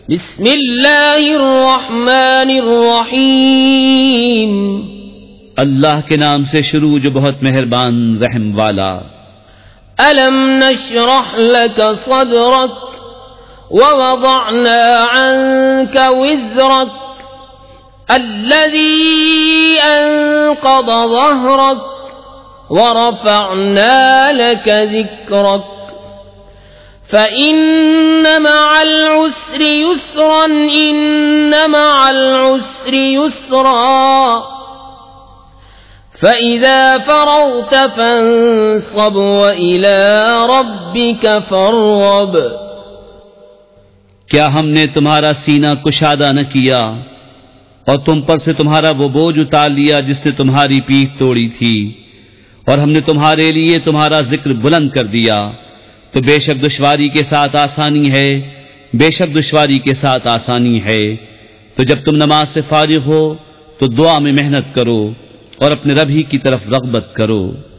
بسم اللہ الرحمن الرحیم، اللہ کے نام سے شروع جو بہت مہربان رحم والا۔ ألم نشرح لك صدرك ووضعنا عنك وزرك الذي أنقض ظهرك ورفعنا لك ذكرك فإن مع العسر يسرا إن مع العسر يسرا فَإِذَا فَرَغْتَ فَانصَبْ وَإِلَى رَبِّكَ فَارْغَب۔ کیا ہم نے تمہارا سینہ کشادہ نہ کیا اور تم پر سے تمہارا وہ بوجھ اتار لیا جس نے تمہاری پیٹھ توڑی تھی، اور ہم نے تمہارے لیے تمہارا ذکر بلند کر دیا، تو بے شک دشواری کے ساتھ آسانی ہے، بے شک دشواری کے ساتھ آسانی ہے۔ تو جب تم نماز سے فارغ ہو تو دعا میں محنت کرو اور اپنے رب ہی کی طرف رغبت کرو۔